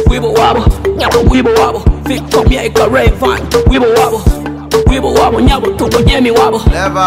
Wibble wobble, nyabo wibble wobble. Victor Mieka Rayvan, wibble wobble. Wibble wobble, nyabo tuko nyemi wobble.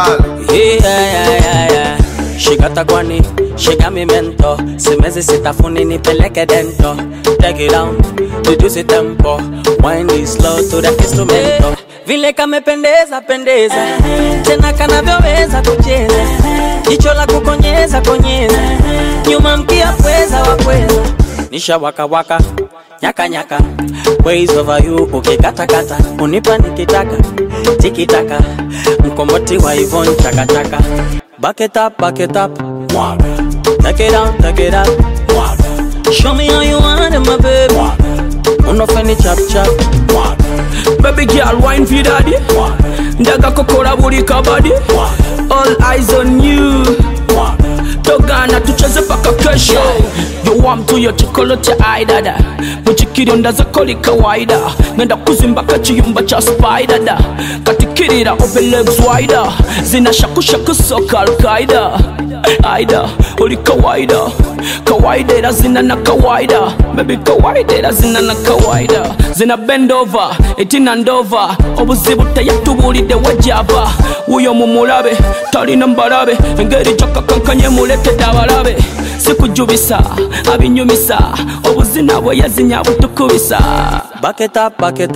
Yeah. Shikata kwani, shika mi mento. Simezi sitafuni nipeleke dento. Take it down, reduce tempo. Wind it slow to the instrumento. Vile kamependeza pendeza, tena kanavyoweza kucheza. Jicho la kukonyeza konyeza, nyuma mkia pweza wapweza. Nisha waka waka, nyaka nyaka. Ways over you ukikata kata. Unipa nikitaka, tikitaka. Mkomoti wa Yvonne chaka chaka. Back it up, mwaga. Take it down, mwaga. Show me how you want it, my baby, mwaga. Unofeni chap chap, mwaga. Baby girl, wine for daddy, mwaga. Ndaga kokora buri kabadi, mwaga. All eyes on you, mwaga. Togana tucheze paka kesho. Yo want to your chocolate eye dada. Muchikiri ndaza koli kawaida. Ngenda kuzimba kachiyumba cha spider da. Katikirira open legs wider. Zina shaku shaku soka al-Qaida. Aida, oli kawaida. Kawaida zina na kawaida. Baby kawaida zina na kawaida. Zina bend over, etina ndova. Obuzibu tayatubulide wajaba. Uyo mumulabe, tali nambarabe. Ngeri jaka kankanye mulete dabalabe. Sikujubisa, abinyumisa. Obuzina bwe yazinya butukubisa. Back it up,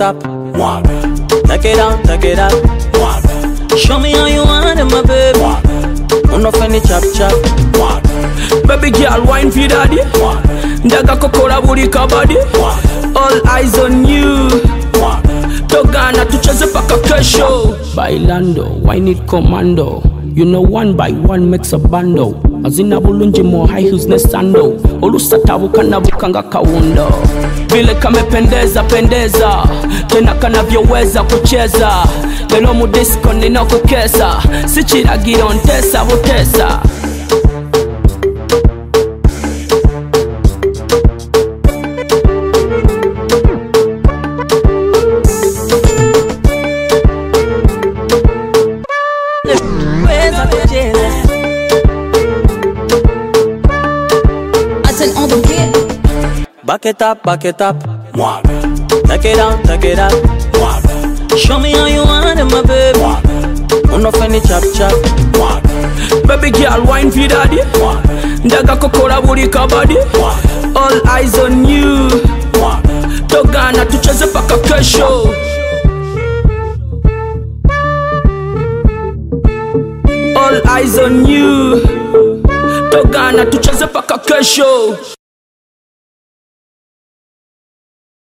mwaga. Take it down, mwaga. Show me how you want it, my baby, mwaga. Unofeni chap chap, mwaga. Baby girl, wine for daddy, mwaga. Ndaga kokora buri kabadi, mwaga. All eyes on you, mwaga. Togana tucheze paka kesho. Bailando, wine it commando. You know one by one makes a bando. Azina bulunji mo high heels ne sando. Olusa tabu kana bukanga kawundo. Vile kamependeza pendeza, tena kanavyoweza kucheza. Lelo mu disco ninakukesa, sichiragira ntesa butesa. Back it up, mwaga. Take it down, mwaga. Show me how you want it, my baby, mwaga. Unofeni chap chap, mwaga. Baby girl, wine for daddy, mwaga. Ndaga kokora buri kabadi, mwaga. All eyes on you, mwaga. Togana tucheze paka kesho. All eyes on you. Togana tucheze paka kesho.